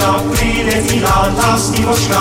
cielo priletila ta snívočka.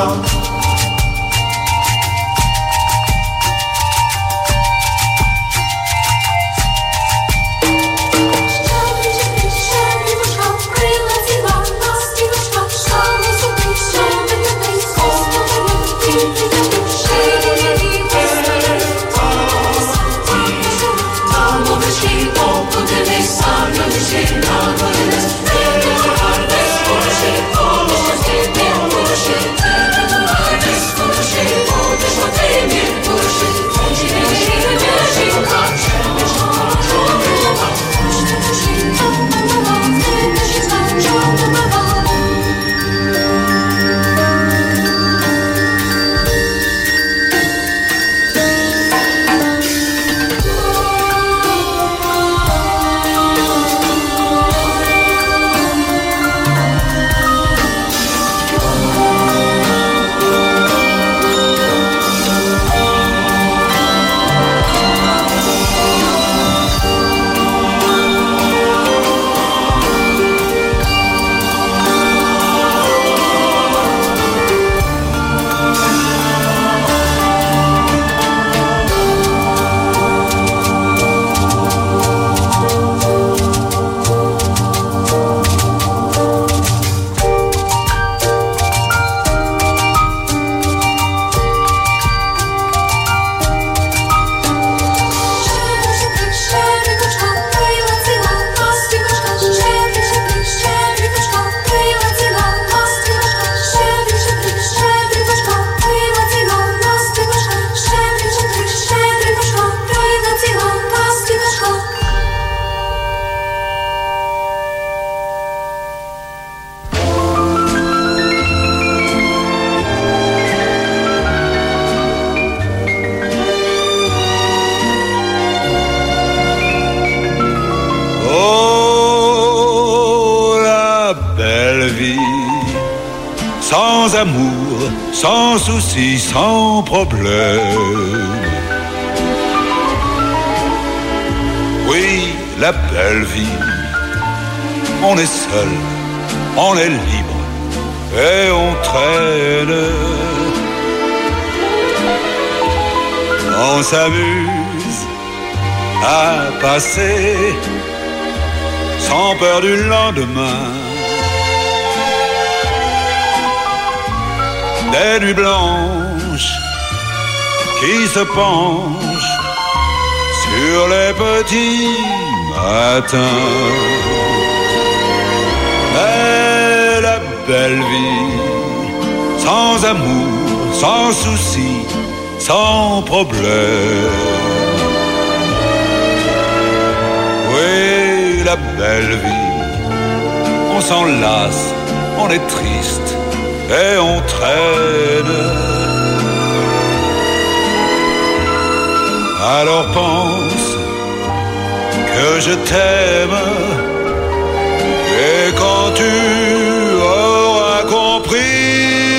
Sans amour, sans soucis, sans problème. Oui, la belle vie. On est seul, on est libre et on traîne. On s'amuse à passer sans peur du lendemain. Des nuits blanches qui se penchent sur les petits matins. Mais la belle vie, sans amour, sans soucis, sans problème. Oui, la belle vie, on s'en lasse, on est triste et on traîne. Alors pense que je t'aime, et quand tu auras compris,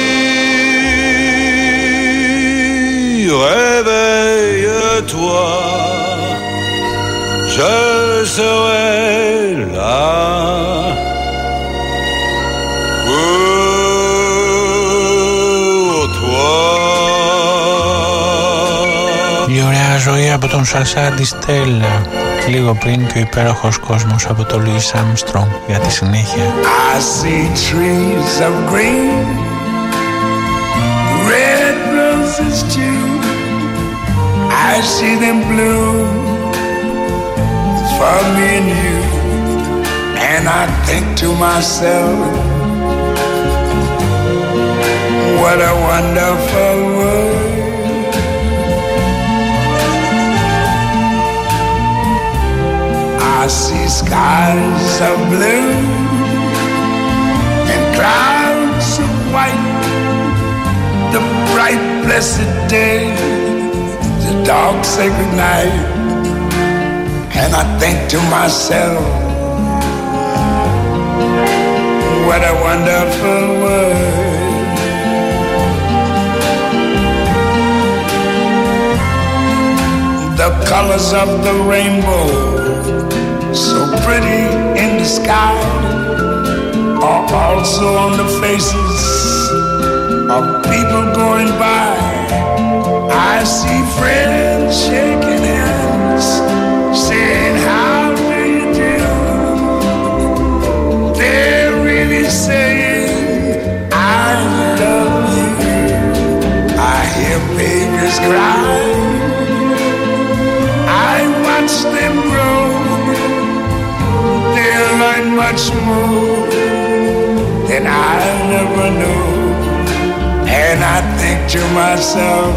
réveille-toi, je serai là. Ζωή από τον Σαρσάντι Στέλλα, λίγο πριν και ο υπέροχος κόσμος από τον Λουίς Άρμστρονγκ για τη συνέχεια. I see trees of green, red roses too. I see them bloom for me and you. And I think to myself, what a wonderful world. I see skies of blue and clouds of white, the bright blessed day, the dark sacred night. And I think to myself, what a wonderful world. The colors of the rainbow, so pretty in the sky, are also on the faces of people going by. I see friends shaking hands, saying, how do you do? They're really saying, I love you. I hear babies cry, I watch them grow. They'll learn much more than I'll never know. And I think to myself,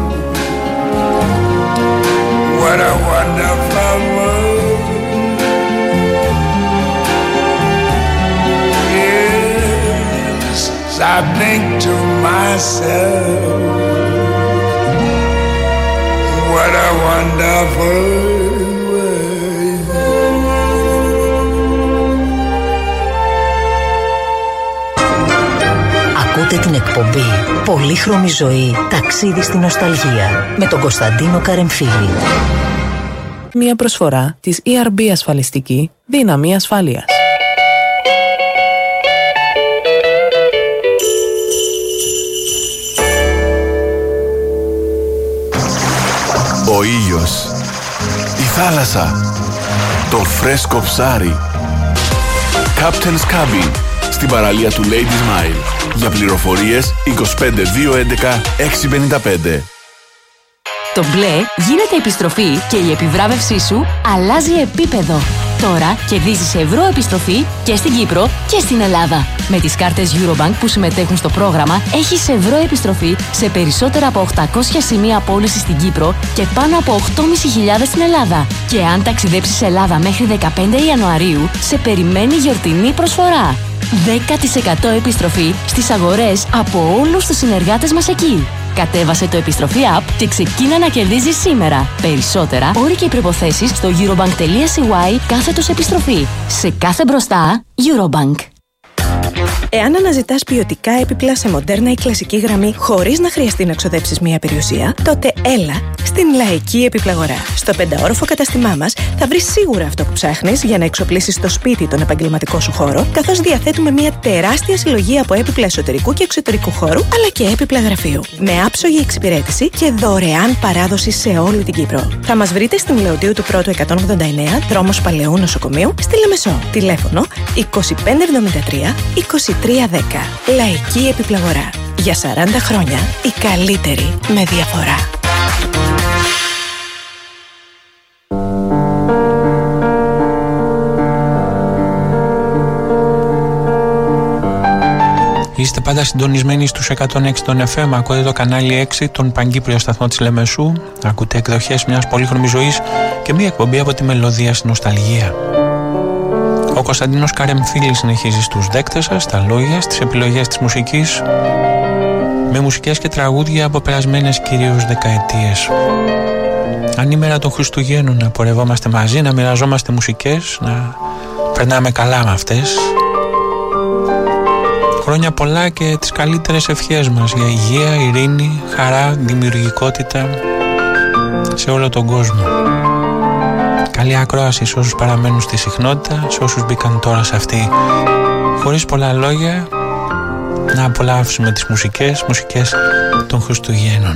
what a wonderful world. Yes, I think to myself, what a wonderful world. Ακούτε την εκπομπή Πολύχρωμη ζωή, ταξίδι στη νοσταλγία με τον Κωνσταντίνο Καρεμφίλη. Μια προσφορά της ERB ασφαλιστική δύναμη ασφάλειας. Ο ήλιος, η θάλασσα, το φρέσκο ψάρι. Captain's Cabin, στην παραλία του Ladies Mile. Για πληροφορίες 25211 655. Το μπλε γίνεται επιστροφή και η επιβράβευσή σου αλλάζει επίπεδο. Τώρα κερδίζεις ευρώ επιστροφή και στην Κύπρο και στην Ελλάδα. Με τις κάρτες Eurobank που συμμετέχουν στο πρόγραμμα έχεις ευρώ επιστροφή σε περισσότερα από 800 σημεία πώλησης στην Κύπρο και πάνω από 8.500 στην Ελλάδα. Και αν ταξιδέψεις Ελλάδα μέχρι 15 Ιανουαρίου, σε περιμένει γιορτινή προσφορά. 10% επιστροφή στις αγορές από όλους τους συνεργάτες μας εκεί. Κατέβασε το επιστροφή app και ξεκίνα να κερδίζεις σήμερα. Περισσότερα, όροι και προϋποθέσεις στο eurobank.cy/επιστροφή. Σε κάθε μπροστά, Eurobank. Εάν αναζητάς ποιοτικά έπιπλα σε μοντέρνα ή κλασική γραμμή χωρίς να χρειαστεί να ξοδέψεις μία περιουσία, τότε έλα στην Λαϊκή Επιπλαγορά. Στο 5όροφο καταστημά μας θα βρεις σίγουρα αυτό που ψάχνεις για να εξοπλίσεις το σπίτι τον επαγγελματικό σου χώρο, καθώς διαθέτουμε μία τεράστια συλλογή από έπιπλα εσωτερικού και εξωτερικού χώρου, αλλά και έπιπλα γραφείου. Με άψογη εξυπηρέτηση και δωρεάν παράδοση σε όλη την Κύπρο. Θα μας βρείτε στην Λεωτίου του Πρώτου 189, δρόμος Παλαιού Νοσοκομείου, στη Λεμεσό. Τηλέφωνο 2573 2310. Λαϊκή Επιπλαγορά. Για 40 χρόνια η καλύτερη με διαφορά. Είστε πάντα συντονισμένοι στους 106 των FM. Ακούτε το κανάλι 6, τον Παγκύπριο σταθμό της Λεμεσού. Ακούτε εκδοχές μιας πολύχρωμης ζωής και μια εκπομπή από τη μελωδία στην νοσταλγία. Ο Κωνσταντίνος Καρεμφίλης συνεχίζει στους δέκτες σας, στα λόγια, στις επιλογές της μουσικής, με μουσικές και τραγούδια από περασμένες κυρίως δεκαετίες. Ανήμερα των Χριστουγέννων να πορευόμαστε μαζί, να μοιραζόμαστε μουσικές, να περνάμε καλά με αυτές. Χρόνια πολλά και τις καλύτερες ευχές μας για υγεία, ειρήνη, χαρά, δημιουργικότητα σε όλο τον κόσμο. Καλή ακρόαση σε όσους παραμένουν στη συχνότητα, σε όσους μπήκαν τώρα σε αυτή. Χωρίς πολλά λόγια, να απολαύσουμε τις μουσικές των Χριστουγέννων.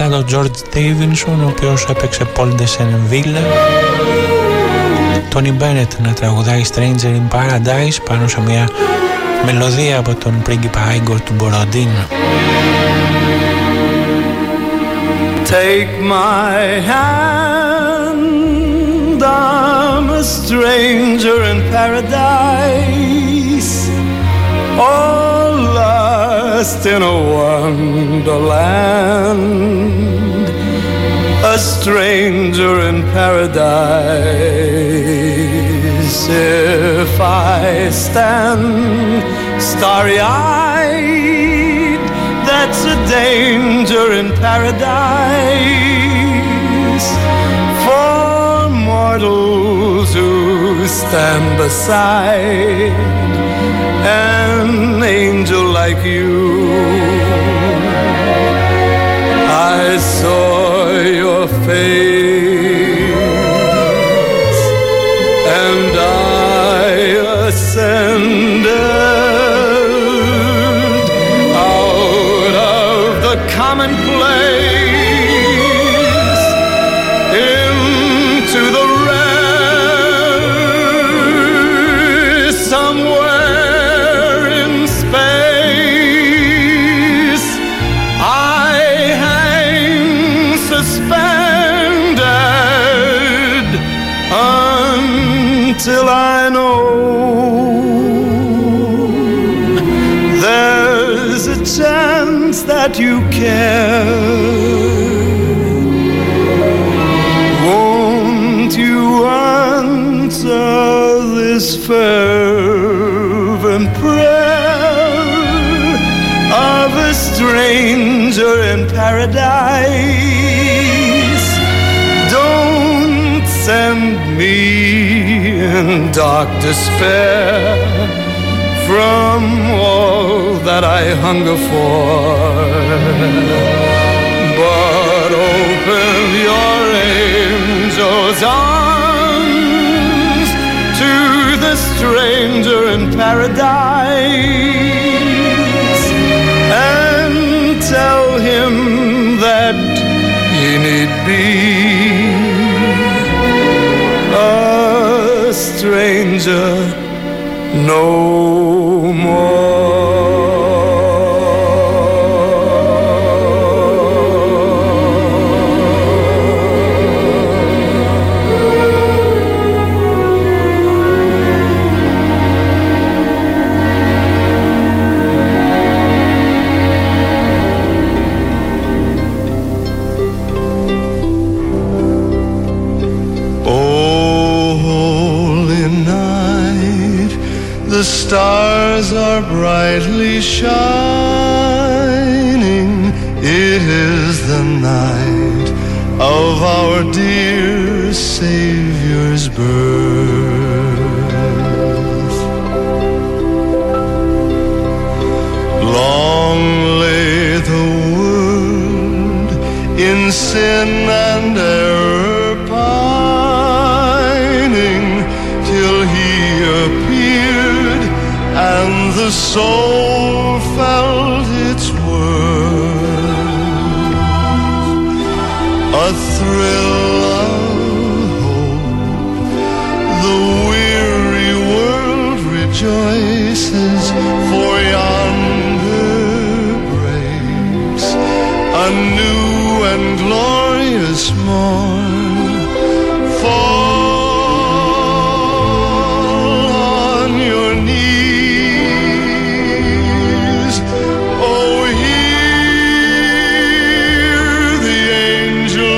τον George Davidson, ο οποίος έπαιξε Paul de Senville. Tony Bennett να τραγουδάει Stranger in Paradise πάνω σε μια μελωδία από τον πρίγκιπα Igor του Borodin. Take my hand, I'm a stranger in paradise, all lost in a wonderland, a stranger in paradise. If I stand starry-eyed, that's a danger in paradise for mortals who stand beside an angel like you. I saw your face and I ascended out of the commonplace into the rare somewhere in space. I hang suspended until I know there's a chance that you care. Won't you answer this fervent prayer of a stranger in paradise? Don't send me in dark despair from all that I hunger for, but open your angel's arms to the stranger in paradise and tell him that he need be a stranger no more. The stars are brightly shining. It is the night of our dear Savior's birth. Long lay the world in sin and error pining, till he appeared and the soul felt its worth. A thrill of hope, the weary world rejoices, for yonder breaks a new and glorious morn. Fall on your knees, oh, hear the angel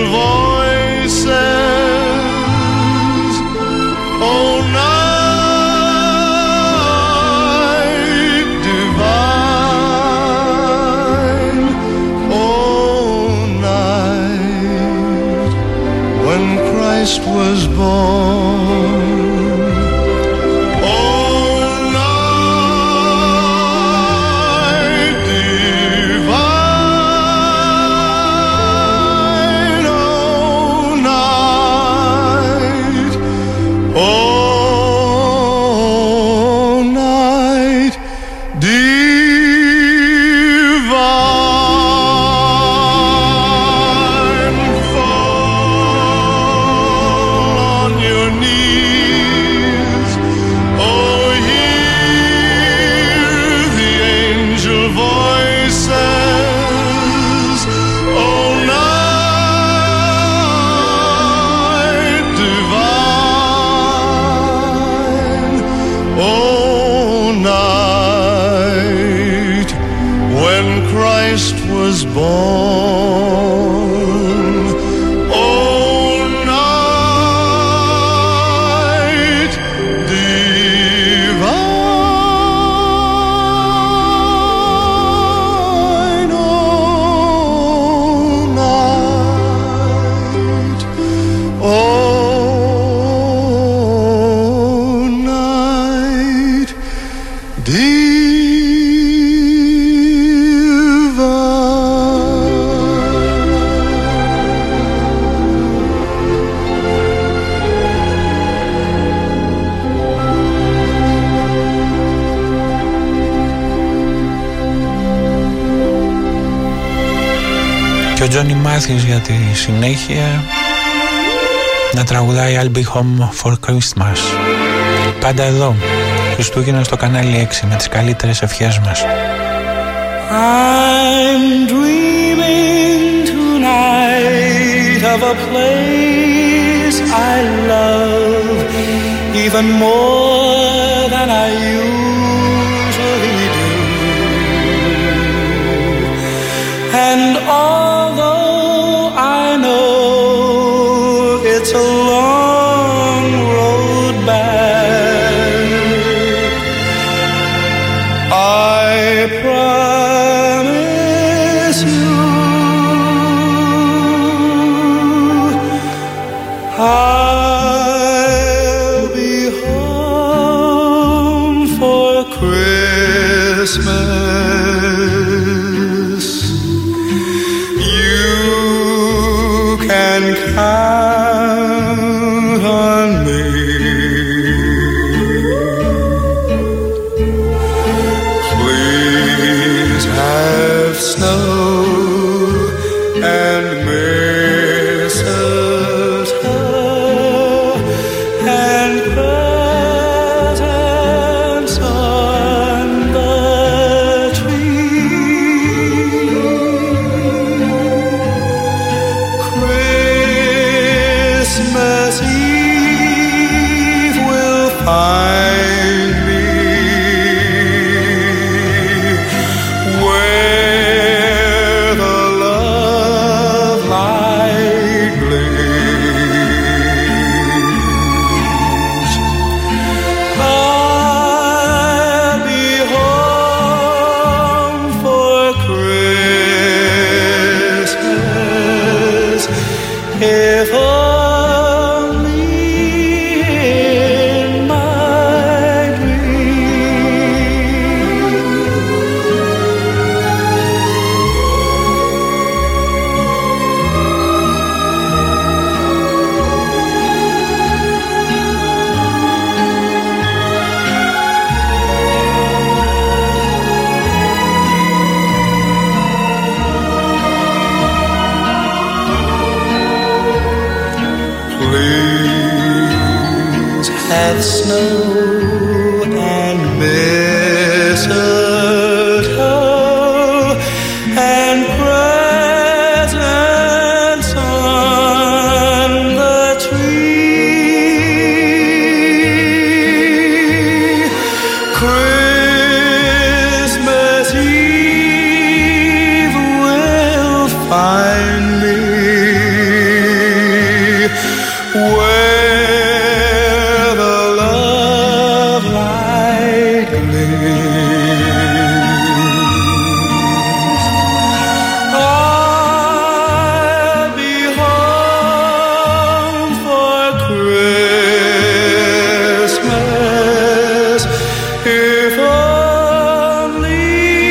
voices, oh, night was born. Oh, night divine, oh, night, oh, night divine. Και ο Τζόνι Μάθιος για τη συνέχεια να τραγουδάει I'll be home for Christmas. Πάντα εδώ, Χριστούγεννα στο κανάλι 6 με τις καλύτερες ευχές μας. I'm dreaming tonight of a place I love even more than I usually do. And although I know it's a long road back, I promise you I'll be home for Christmas. You can count on me. Please have snow and mistletoe and presents on the tree. Christmas Eve will find me where the love light gleams. I'll be home for Christmas if only in my Please have snow and mistletoe and presents on the tree. Christmas Eve will find me where the love light gleams. I'll be home for Christmas if only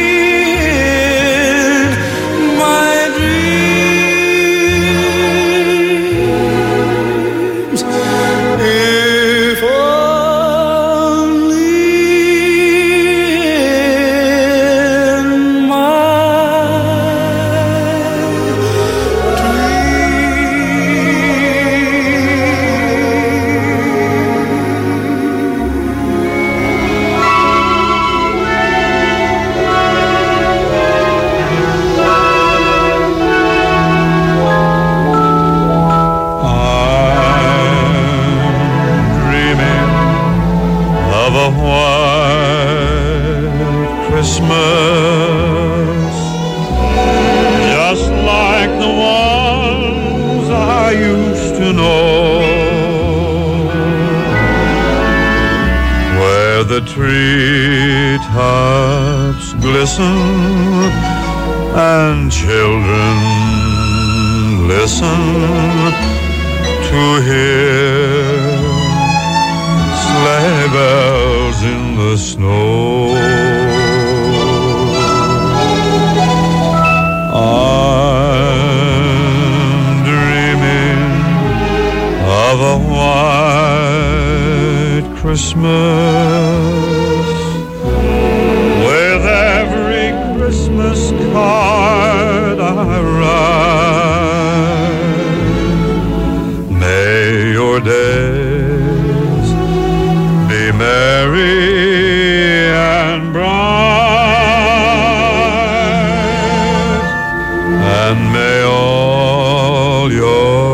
in my dreams. If only in my Dreaming of a white Christmas, the ones I used to know, where the treetops glisten and children listen to hear sleigh bells in the snow. I'm dreaming of a white Christmas, with every Christmas card I write. May your days be merry and bright, and may all your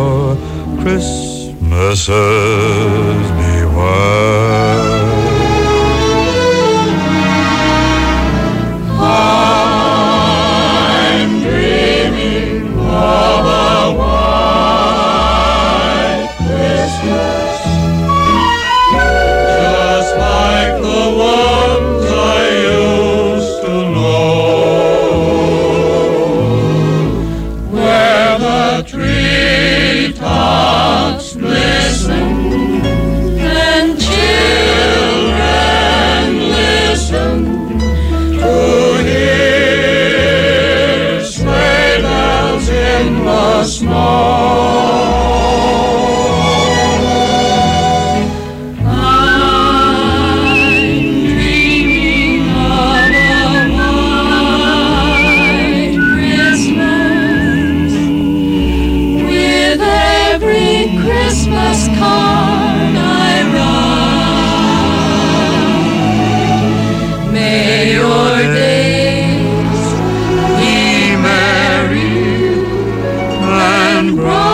Christmases be white. I'm dreaming of a white Christmas, just like the ones I used to know, where the treetops glisten and children listen to hear sleigh bells in the snow. Christmas card I write. May your days be merry and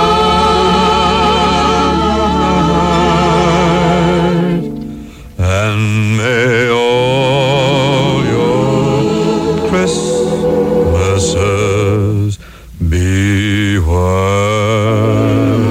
bright, and may all your Christmases be white.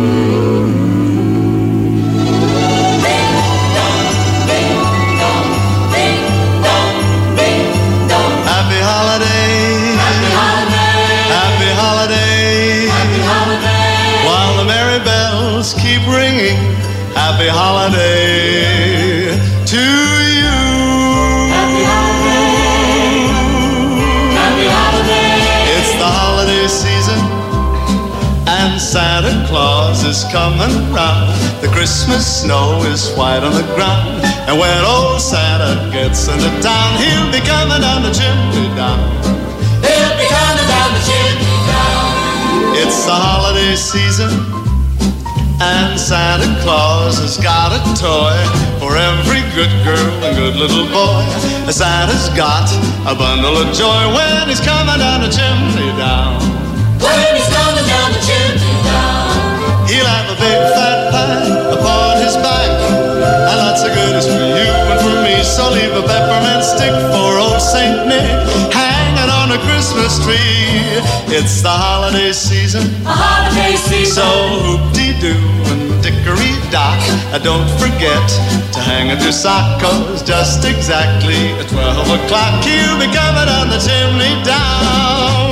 Keep ringing, happy holiday to you. Happy holiday, happy holiday. It's the holiday season and Santa Claus is coming round. The Christmas snow is white on the ground, and when old Santa gets into town, he'll be coming down the chimney down. He'll be coming down the chimney down. It's the holiday season and Santa Claus has got a toy for every good girl and good little boy. Santa's got a bundle of joy when he's coming down the chimney down. When he's coming down the chimney down, he'll have a big fat pack upon his back, and lots of goodies for you and for me. So leave a peppermint stick for old Saint Nick hanging on a Christmas tree. It's the holiday season, a holiday season. So hoop-dee-doo and dickory-dock, don't forget to hang up your sock, 'cause just exactly at 12 o'clock he'll be coming down the chimney down.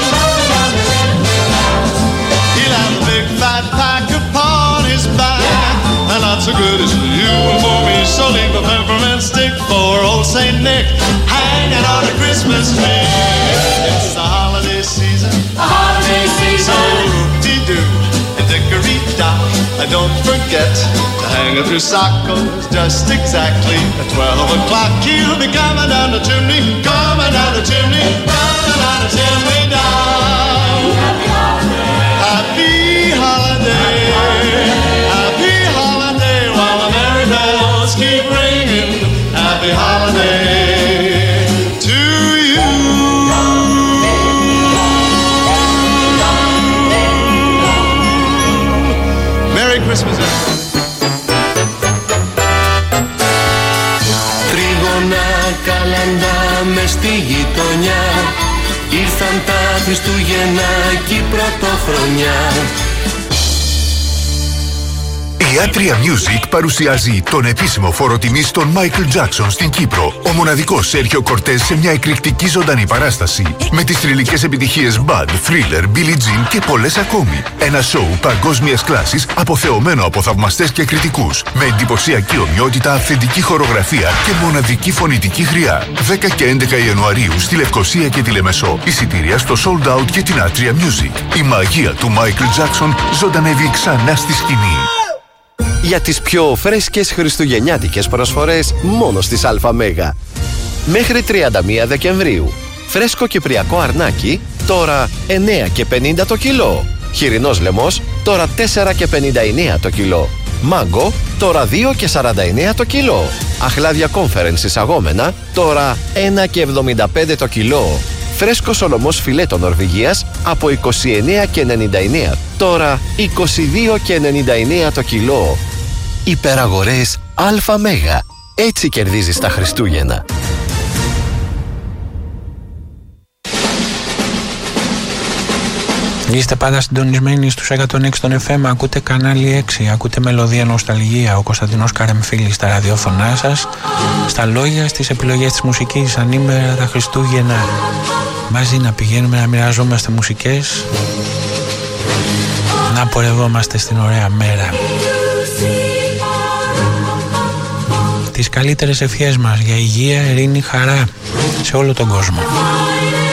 He'll have a big fat pack upon his back, and lots of goodies for you and for me. So leave a peppermint stick for old Saint Nick hanging on a Christmas tree. It's the holiday season, a holiday season. So hoop-dee-doo and dickory-dock, don't forget to hang up your sock, 'cause just exactly at 12 o'clock he'll be coming down the chimney, coming down the chimney, coming down the chimney down. Happy holiday, happy holiday, happy holiday, while the merry bells keep ringing. Happy holiday to you. Merry Christmas. Τρίγωνα καλαντά μες στη γειτονιά, ήρθαν τα Χριστούγεννα και η πρωτοχρονιά. Η Atria Music παρουσιάζει τον επίσημο φόρο τιμής των Michael Jackson στην Κύπρο. Ο μοναδικός Σέρχιο Κορτές σε μια εκρηκτική ζωντανή παράσταση. Με τις θρυλικές επιτυχίες Bad, Thriller, Billie Jean και πολλές ακόμη. Ένα σοου παγκόσμιας κλάσης αποθεωμένο από θαυμαστές και κριτικούς. Με εντυπωσιακή ομοιότητα, αυθεντική χορογραφία και μοναδική φωνητική χρειά. 10 και 11 Ιανουαρίου στη Λευκοσία και τη Λεμεσό. Εισιτήρια στο Sold Out και την Atria Music. Η μαγεία του Michael Jackson ζωντανεύει ξανά στη σκηνή. Για τις πιο φρέσκες χριστουγεννιάτικες προσφορές μόνο στις ΑΜΕΓΑ. Μέχρι 31 Δεκεμβρίου. Φρέσκο κυπριακό αρνάκι, τώρα 9,50 το κιλό. Χοιρινός λαιμός, τώρα 4,59 το κιλό. Μάγκο, τώρα 2,49 το κιλό. Αχλάδια Conference εισαγόμενα, τώρα 1,75 το κιλό. Φρέσκο σολομός φιλέτο Νορβηγίας από 29,99, τώρα 22,99 το κιλό. Υπεραγορές ΑΜΕΓΑ. Έτσι κερδίζεις τα Χριστούγεννα. Είστε πάντα συντονισμένοι στους 106 των FM, ακούτε κανάλι 6, ακούτε Μελωδία Νοσταλγία, ο Κωνσταντινός Καρεμφίλης στα ραδιόφωνά σας, στα λόγια, στις επιλογές της μουσικής, ανήμερα τα Χριστούγεννα. Μαζί να πηγαίνουμε να μοιραζόμαστε μουσικές, να πορευόμαστε στην ωραία μέρα. Τις καλύτερες ευχές μας για υγεία, ειρήνη, χαρά σε όλο τον κόσμο.